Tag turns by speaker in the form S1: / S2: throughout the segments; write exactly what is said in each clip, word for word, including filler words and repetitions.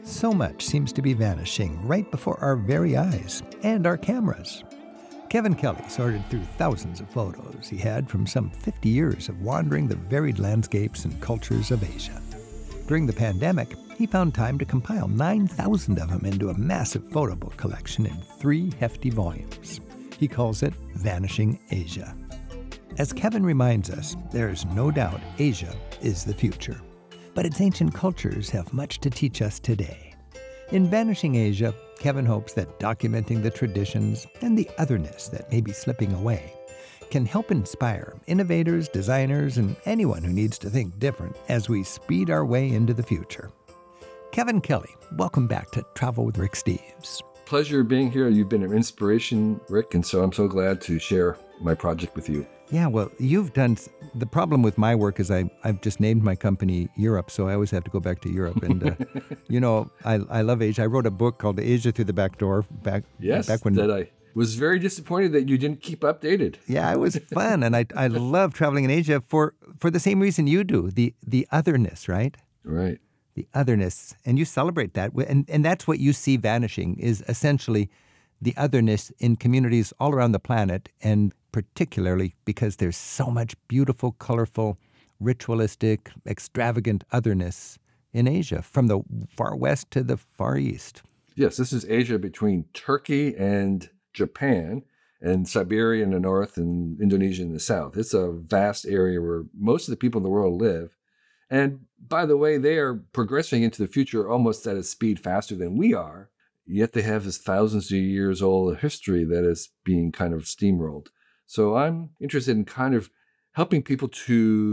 S1: So much seems to be vanishing right before our very eyes and our cameras. Kevin Kelly sorted through thousands of photos he had from some fifty years of wandering the varied landscapes and cultures of Asia. During the pandemic, he found time to compile nine thousand of them into a massive photo book collection in three hefty volumes. He calls it Vanishing Asia. As Kevin reminds us, there's no doubt Asia is the future. But its ancient cultures have much to teach us today. In Vanishing Asia, Kevin hopes that documenting the traditions and the otherness that may be slipping away can help inspire innovators, designers, and anyone who needs to think different as we speed our way into the future. Kevin Kelly, welcome back to Travel with Rick Steves.
S2: Pleasure being here. You've been an inspiration, Rick, and so I'm so glad to share my project with you.
S1: Yeah, well, you've done, the problem with my work is I, I've just named my company Europe, so I always have to go back to Europe. And, uh, you know, I, I love Asia. I wrote a book called Asia Through the Back Door back,
S2: yes,
S1: back when...
S2: that I was very disappointed that you didn't keep updated.
S1: Yeah, it was fun, and I I love traveling in Asia for, for the same reason you do, the, the otherness, right?
S2: Right.
S1: The otherness, and you celebrate that, and, and that's what you see vanishing, is essentially the otherness in communities all around the planet, and particularly because there's so much beautiful, colorful, ritualistic, extravagant otherness in Asia, from the far west to the far east.
S2: Yes, this is Asia between Turkey and Japan, and Siberia in the north and Indonesia in the south. It's a vast area where most of the people in the world live. And by the way, they are progressing into the future almost at a speed faster than we are, yet they have this thousands of years old history that is being kind of steamrolled. So I'm interested in kind of helping people to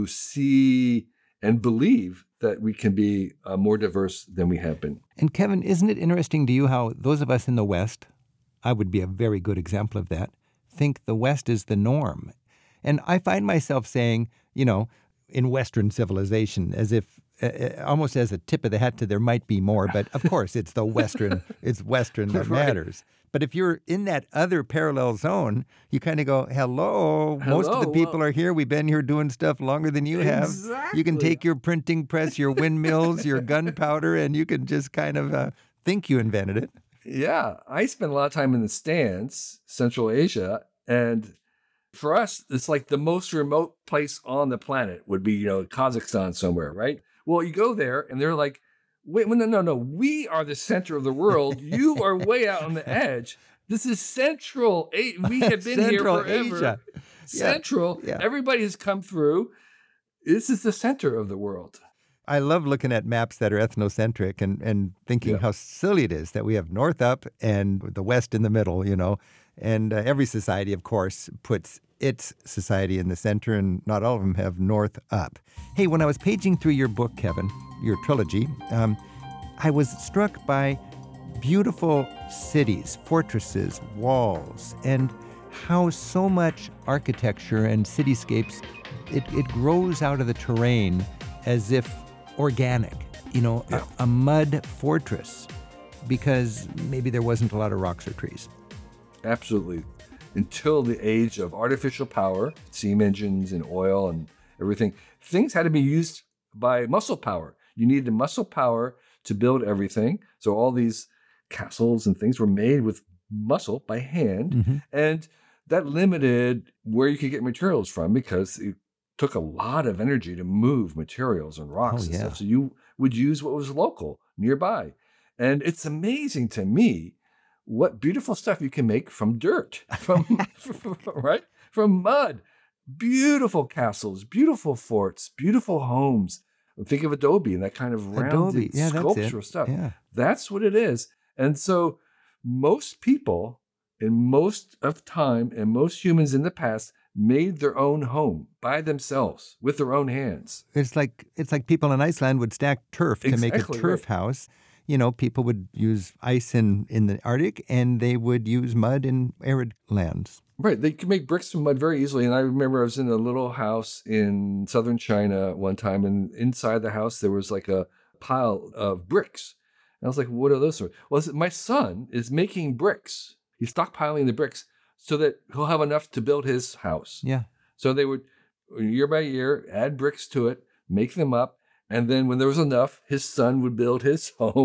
S2: see and believe that we can be uh, more diverse than we have been.
S1: And Kevin, isn't it interesting to you how those of us in the West, I would be a very good example of that, think the West is the norm? And I find myself saying, you know, in Western civilization, as if uh, almost as a tip of the hat to there might be more, but of course it's the Western, it's Western that
S2: Right.
S1: matters. But if you're in that other parallel zone, you kind of go, hello,
S2: Hello,
S1: most of the people
S2: well-
S1: are here. We've been here doing stuff longer than you have. You can
S2: Exactly.
S1: take your printing press, your windmills, your gunpowder, and you can just kind of uh, think you invented it.
S2: Yeah, I spent a lot of time in the stands, Central Asia, and for us, it's like the most remote place on the planet would be, you know, Kazakhstan somewhere, right? Well, you go there and they're like, wait, no, no, no, we are the center of the world. You are way out on the edge. This is Central. A- we have been
S1: Central
S2: here forever.
S1: Asia. Yeah.
S2: Central.
S1: Yeah.
S2: Everybody has come through. This is the center of the world.
S1: I love looking at maps that are ethnocentric and, and thinking
S2: Yeah.
S1: how silly it is that we have North up and the West in the middle, you know. And uh, every society, of course, puts its society in the center, and not all of them have North up. Hey, when I was paging through your book, Kevin, your trilogy, um, I was struck by beautiful cities, fortresses, walls, and how so much architecture and cityscapes, it, it grows out of the terrain as if organic, you know,
S2: Yeah.
S1: a, a mud fortress, because maybe there wasn't a lot of rocks or trees.
S2: Absolutely. Until the age of artificial power, steam engines and oil and everything, things had to be used by muscle power. You needed muscle power to build everything. So all these castles and things were made with muscle by hand.
S1: Mm-hmm.
S2: And that limited where you could get materials from, because it took a lot of energy to move materials and rocks
S1: Oh,
S2: and
S1: yeah.
S2: stuff. So you would use what was local, nearby. And it's amazing to me what beautiful stuff you can make from dirt, from right? From mud. Beautiful castles, beautiful forts, beautiful homes. Think of adobe and that kind of rounded
S1: Adobe, yeah, that's it.
S2: sculptural stuff.
S1: Yeah.
S2: That's what it is. And so most people in most of time and most humans in the past made their own home by themselves with their own hands.
S1: It's like it's like people in Iceland would stack turf to make a
S2: Exactly
S1: turf
S2: right.
S1: house. You know, people would use ice in, in the Arctic, and they would use mud in arid lands.
S2: Right. They could make bricks from mud very easily. And I remember I was in a little house in southern China one time, and inside the house there was like a pile of bricks. And I was like, what are those for? Well, I said, my son is making bricks. He's stockpiling the bricks so that he'll have enough to build his house.
S1: Yeah.
S2: So they would, year by year, add bricks to it, make them up. And then when there was enough, his son would build his home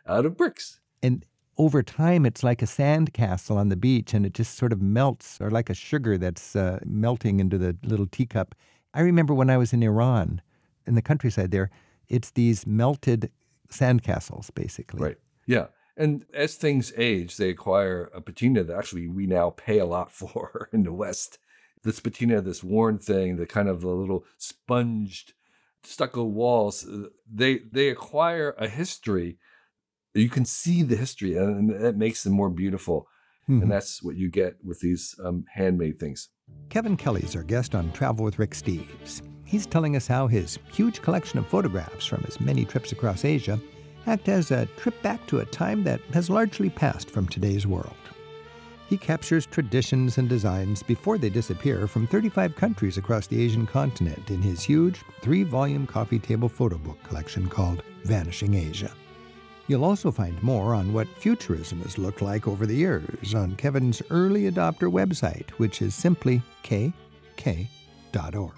S2: out of bricks.
S1: And over time, it's like a sand castle on the beach, and it just sort of melts, or like a sugar that's uh, melting into the little teacup. I remember when I was in Iran, in the countryside there, it's these melted sandcastles, basically.
S2: Right. Yeah. And as things age, they acquire a patina that actually we now pay a lot for in the West. This patina, this worn thing, the kind of the little sponged stucco walls, they they acquire a history. You can see the history, and that makes them more beautiful. Mm-hmm. And that's what you get with these um, handmade things.
S1: Kevin Kelly's our guest on Travel with Rick Steves. He's telling us how his huge collection of photographs from his many trips across Asia act as a trip back to a time that has largely passed from today's world. He captures traditions and designs before they disappear from thirty-five countries across the Asian continent in his huge three-volume coffee table photo book collection called Vanishing Asia. You'll also find more on what futurism has looked like over the years on Kevin's early adopter website, which is simply k k dot org.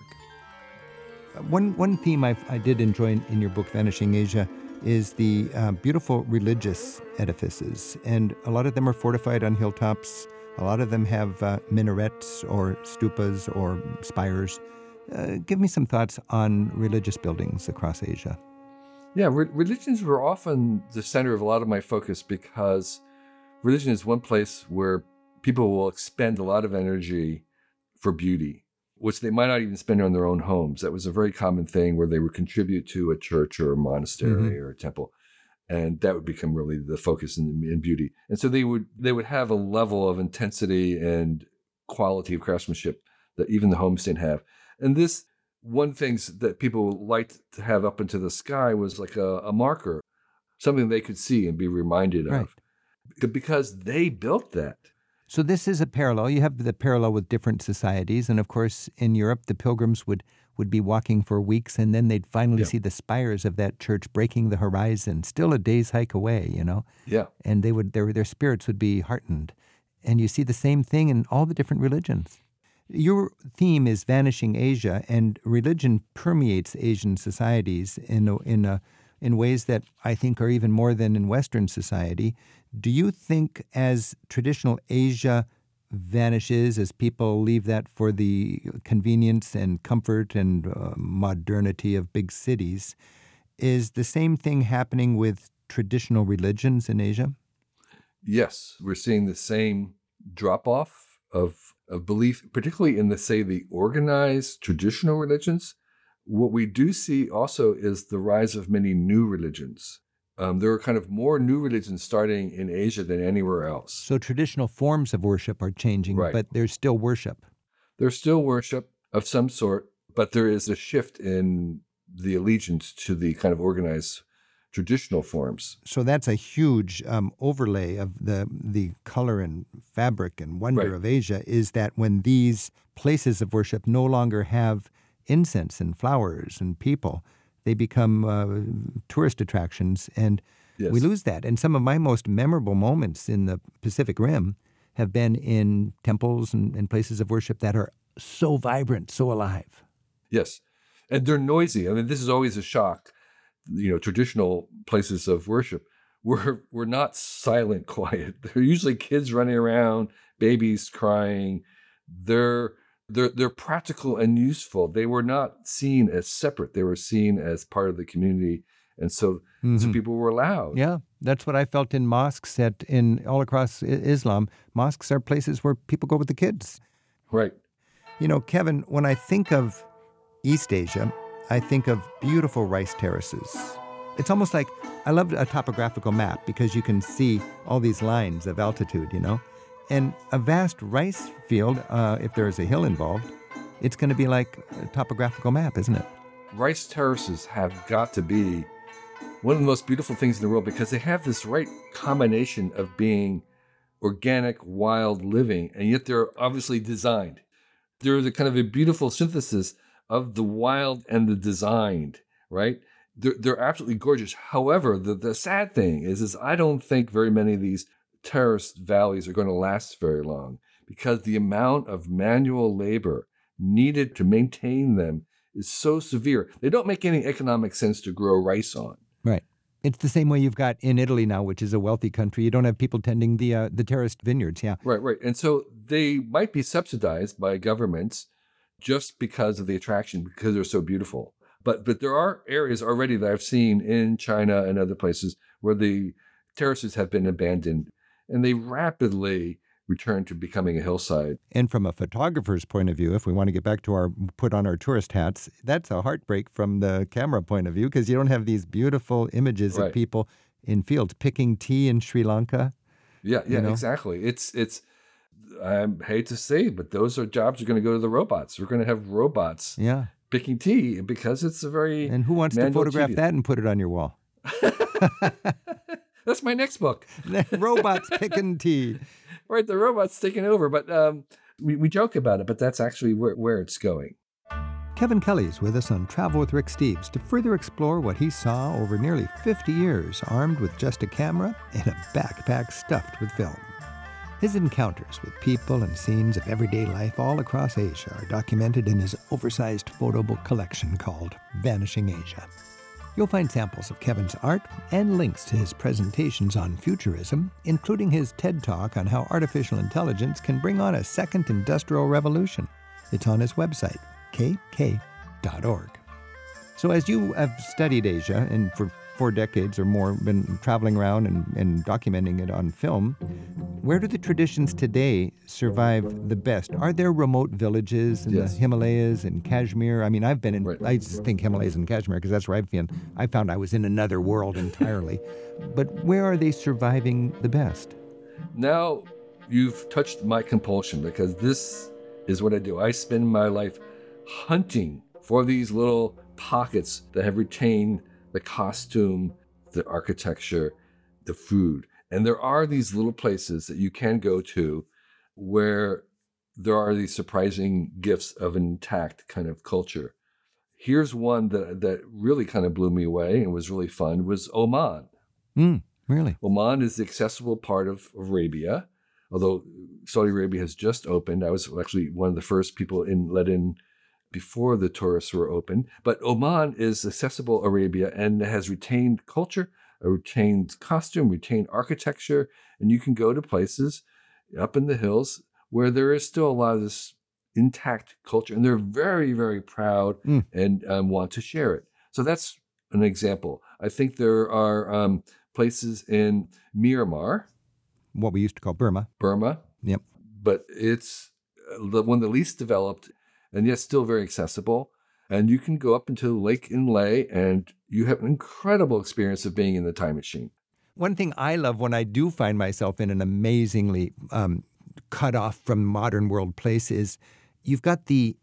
S1: One, one theme I've, I did enjoy in, in your book, Vanishing Asia, is the uh, beautiful religious edifices. And a lot of them are fortified on hilltops. A lot of them have uh, minarets or stupas or spires. Uh, give me some thoughts on religious buildings across Asia.
S2: Yeah, re- religions were often the center of a lot of my focus because religion is one place where people will expend a lot of energy for beauty, which they might not even spend on their own homes. That was a very common thing where they would contribute to a church or a monastery mm-hmm. or a temple, and that would become really the focus in, in beauty. And so they would they would have a level of intensity and quality of craftsmanship that even the homes didn't have. And this one things that people liked to have up into the sky was like a, a marker, something they could see and be reminded
S1: right.
S2: of, because they built that.
S1: So this is a parallel. You have the parallel with different societies. And of course, in Europe, the pilgrims would, would be walking for weeks, and then they'd finally yeah. see the spires of that church breaking the horizon, still a day's hike away, you know?
S2: Yeah.
S1: And they would their their spirits would be heartened. And you see the same thing in all the different religions. Your theme is Vanishing Asia, and religion permeates Asian societies in a, in a, in ways that I think are even more than in Western society. Do you think as traditional Asia vanishes, as people leave that for the convenience and comfort and uh, modernity of big cities, is the same thing happening with traditional religions in Asia?
S2: Yes, we're seeing the same drop-off of of belief, particularly in the, say, the organized traditional religions. What we do see also is the rise of many new religions. Um, there are kind of more new religions starting in Asia than anywhere else.
S1: So traditional forms of worship are changing,
S2: right.
S1: but there's still worship.
S2: There's still worship of some sort, but there is a shift in the allegiance to the kind of organized traditional forms.
S1: So that's a huge um, overlay of the the color and fabric and wonder
S2: right.
S1: of Asia, is that when these places of worship no longer have incense and flowers and people, they become uh, tourist attractions, and
S2: yes.
S1: we lose that. And some of my most memorable moments in the Pacific Rim have been in temples and, and places of worship that are so vibrant, so alive.
S2: Yes, and they're noisy. I mean, this is always a shock. You know, traditional places of worship were were not silent, quiet. They're usually kids running around, babies crying. They're they're they're practical and useful. They were not seen as separate. They were seen as part of the community, and so mm-hmm. so people were loud.
S1: Yeah, that's what I felt in mosques at in all across Islam. Mosques are places where people go with the kids.
S2: Right.
S1: You know, Kevin, when I think of East Asia, I think of beautiful rice terraces. It's almost like I love a topographical map because you can see all these lines of altitude, you know? And a vast rice field, uh, if there is a hill involved, it's going to be like a topographical map, isn't it?
S2: Rice terraces have got to be one of the most beautiful things in the world because they have this right combination of being organic, wild living, and yet they're obviously designed. They're the kind of a beautiful synthesis of the wild and the designed, right? They're, they're absolutely gorgeous. However, the, the sad thing is, is I don't think very many of these terraced valleys are going to last very long because the amount of manual labor needed to maintain them is so severe. They don't make any economic sense to grow rice on.
S1: Right. It's the same way you've got in Italy now, which is a wealthy country. You don't have people tending the uh, the terraced vineyards. Yeah.
S2: Right, right. And so they might be subsidized by governments just because of the attraction, because they're so beautiful. But but there are areas already that I've seen in China and other places where the terraces have been abandoned, and they rapidly return to becoming a hillside.
S1: And from a photographer's point of view, if we want to get back to our put on our tourist hats, that's a heartbreak from the camera point of view, because you don't have these beautiful images
S2: Right.
S1: of people in fields picking tea in Sri Lanka.
S2: Yeah, yeah,
S1: You know?
S2: exactly. It's it's. I hate to say, but those are jobs are going to go to the robots. We're going to have robots
S1: Yeah.
S2: picking tea because it's a very
S1: And who wants to
S2: manual,
S1: photograph
S2: tedious-
S1: that and put it on your wall?
S2: That's my next book.
S1: Robots picking tea.
S2: Right, the robot's taking over. But um, we, we joke about it, but that's actually where, where it's going.
S1: Kevin Kelly's with us on Travel with Rick Steves to further explore what he saw over nearly fifty years, armed with just a camera and a backpack stuffed with film. His encounters with people and scenes of everyday life all across Asia are documented in his oversized photo book collection called Vanishing Asia. You'll find samples of Kevin's art and links to his presentations on futurism, including his TED Talk on how artificial intelligence can bring on a second industrial revolution. It's on his website, k k dot org. So as you have studied Asia and for four decades or more been traveling around and, and documenting it on film, where do the traditions today survive the best? Are there remote villages in
S2: Yes.
S1: the Himalayas and Kashmir? I mean, I've been in,
S2: Right.
S1: I just think Himalayas and Kashmir because that's where I've been. I found I was in another world entirely. But where are they surviving the best?
S2: Now you've touched my compulsion, because this is what I do. I spend my life hunting for these little pockets that have retained the costume, the architecture, the food. And there are these little places that you can go to where there are these surprising gifts of an intact kind of culture. Here's one that, that really kind of blew me away and was really fun, was Oman.
S1: Mm, really?
S2: Oman is the accessible part of Arabia, although Saudi Arabia has just opened. I was actually one of the first people in let in before the tourists were open. But Oman is accessible Arabia and has retained culture, a retained costume, retained architecture, and you can go to places up in the hills where there is still a lot of this intact culture, and they're very, very proud
S1: Mm.
S2: and um, want to share it. So that's an example. I think there are um, places in Myanmar,
S1: What we used to call Burma.
S2: Burma,
S1: Yep.
S2: but it's uh, the one of the least developed, and yet still very accessible. And you can go up into Lake Inle, and you have an incredible experience of being in the time machine.
S1: One thing I love when I do find myself in an amazingly um, cut off from modern world place is you've got the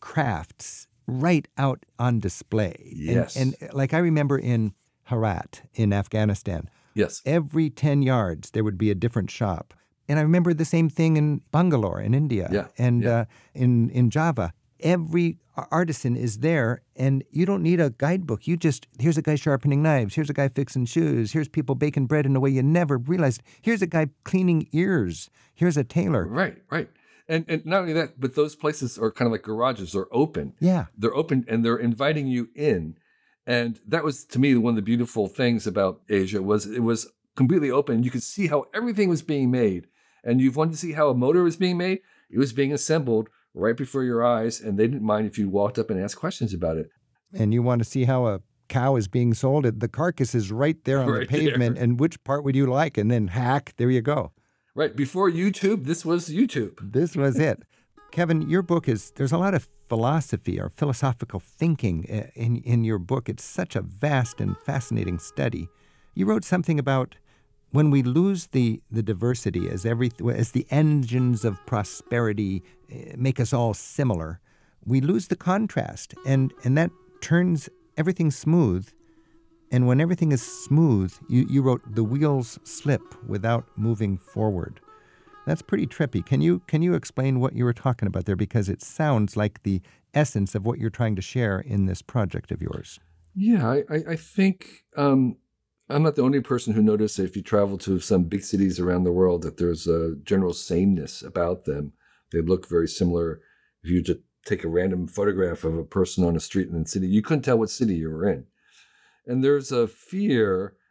S1: crafts right out on display. And-
S2: Yes.
S1: And, like I remember in Herat in Afghanistan,
S2: Yes.
S1: every ten yards there would be a different shop. And I remember the same thing in Bangalore in India
S2: Yeah,
S1: and
S2: yeah.
S1: Uh, in, in Java. Every artisan is there, and you don't need a guidebook. You just, here's a guy sharpening knives. Here's a guy fixing shoes. Here's people baking bread in a way you never realized. Here's a guy cleaning ears. Here's a tailor.
S2: Right, right. And and not only that, but those places are kind of like garages. They're open.
S1: Yeah.
S2: They're open and they're inviting you in. And that was, to me, one of the beautiful things about Asia was it was completely open. You could see how everything was being made. And you've wanted to see how a motor was being made. It was being assembled right before your eyes, and they didn't mind if you walked up and asked questions about it.
S1: And you want to see how a cow is being sold. The carcass is right there on
S2: Right
S1: the pavement.
S2: there.
S1: And which part would you like? And then hack, there you go.
S2: Right before YouTube, this was YouTube.
S1: This was it. Kevin, your book is, there's a lot of philosophy or philosophical thinking uh, in, in your book. It's such a vast and fascinating study. You wrote something about when we lose the, the diversity as every as the engines of prosperity uh, make us all similar, we lose the contrast, and, and that turns everything smooth. And when everything is smooth, you, you wrote, the wheels slip without moving forward. That's pretty trippy. Can you can you explain what you were talking about there? Because it sounds like the essence of what you're trying to share in this project of yours.
S2: Yeah, I, I, I think um, I'm not the only person who noticed that if you travel to some big cities around the world, that there's a general sameness about them. They look very similar. If you just take a random photograph of a person on a street in the city, you couldn't tell what city you were in. And there's a fear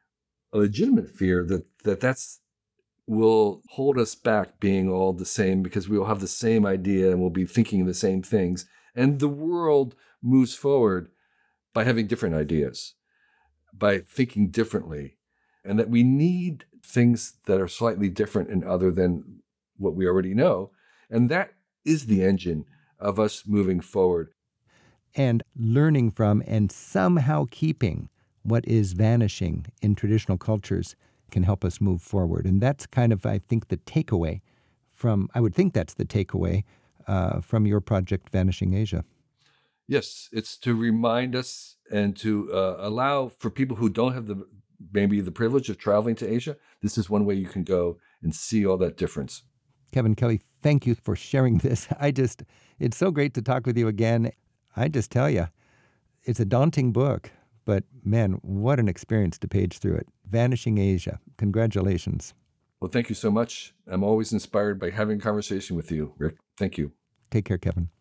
S2: a legitimate fear that, that that's will hold us back being all the same, because we will have the same idea and we'll be thinking the same things. And the world moves forward by having different ideas, by thinking differently, and that we need things that are slightly different and other than what we already know. And that is the engine of us moving forward.
S1: And learning from and somehow keeping what is vanishing in traditional cultures can help us move forward. And that's kind of, I think, the takeaway from, I would think that's the takeaway uh, from your project, Vanishing Asia.
S2: Yes, it's to remind us and to uh, allow for people who don't have the maybe the privilege of traveling to Asia, this is one way you can go and see all that difference.
S1: Kevin Kelly, thank you for sharing this. I just, it's so great to talk with you again. I just tell you, it's a daunting book, but man, what an experience to page through it. Vanishing Asia. Congratulations.
S2: Well, thank you so much. I'm always inspired by having a conversation with you, Rick. Thank you.
S1: Take care, Kevin.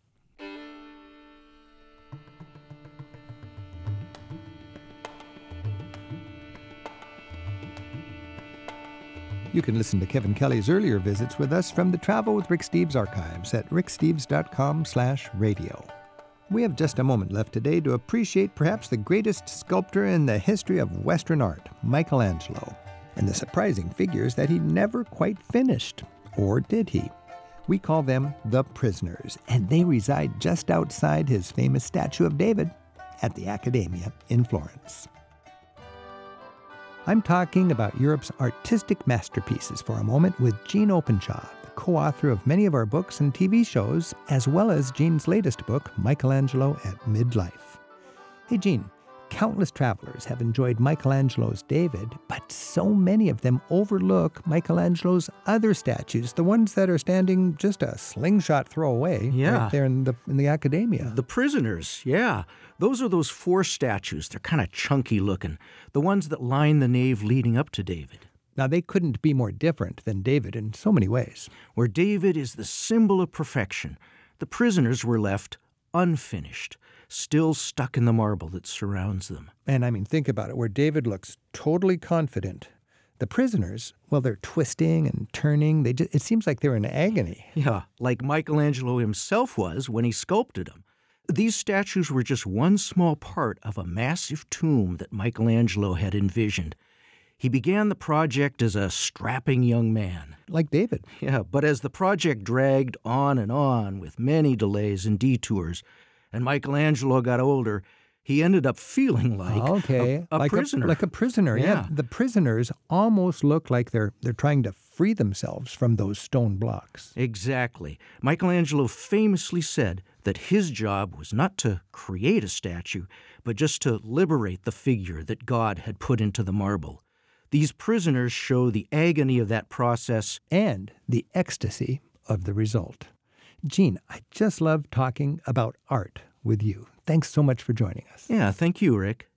S1: You can listen to Kevin Kelly's earlier visits with us from the Travel with Rick Steves archives at ricksteves.com slash radio. We have just a moment left today to appreciate perhaps the greatest sculptor in the history of Western art, Michelangelo, and the surprising figures that he never quite finished. Or did he? We call them the Prisoners, and they reside just outside his famous statue of David at the Accademia in Florence. I'm talking about Europe's artistic masterpieces for a moment with Jean Openshaw, the co-author of many of our books and T V shows, as well as Jean's latest book, Michelangelo at Midlife. Hey, Jean, countless travelers have enjoyed Michelangelo's David, but so many of them overlook Michelangelo's other statues, the ones that are standing just a slingshot throw away
S3: Yeah.
S1: right there in the, in the Accademia.
S3: The Prisoners, yeah. Those are those four statues. They're kind of chunky looking. The ones that line the nave leading up to David.
S1: Now, they couldn't be more different than David in so many ways.
S3: Where David is the symbol of perfection, the prisoners were left unfinished, still stuck in the marble that surrounds them.
S1: And I mean, think about it. Where David looks totally confident, the prisoners, well, they're twisting and turning. They just, it seems like they're in agony.
S3: Yeah, like Michelangelo himself was when he sculpted them. These statues were just one small part of a massive tomb that Michelangelo had envisioned. He began the project as a strapping young man.
S1: Like David.
S3: Yeah, but as the project dragged on and on with many delays and detours, and Michelangelo got older, he ended up feeling like
S1: okay.
S3: a, a
S1: like
S3: prisoner.
S1: A, like a prisoner, yeah.
S3: Yeah.
S1: The prisoners almost look like they're they're trying to free themselves from those stone blocks.
S3: Exactly. Michelangelo famously said that his job was not to create a statue, but just to liberate the figure that God had put into the marble. These prisoners show the agony of that process
S1: and the ecstasy of the result. Jean, I just love talking about art with you. Thanks so much for joining us.
S3: Yeah, thank you, Rick.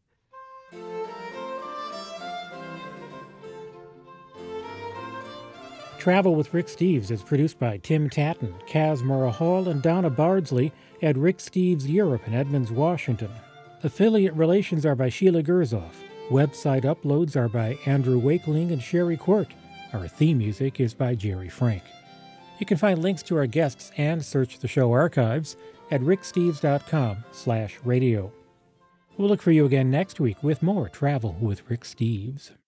S4: Travel with Rick Steves is produced by Tim Tatton, Kaz Murrah Hall, and Donna Bardsley at Rick Steves Europe in Edmonds, Washington. Affiliate relations are by Sheila Gerzoff. Website uploads are by Andrew Wakeling and Sherry Court. Our theme music is by Jerry Frank. You can find links to our guests and search the show archives at ricksteves.com slash radio. We'll look for you again next week with more Travel with Rick Steves.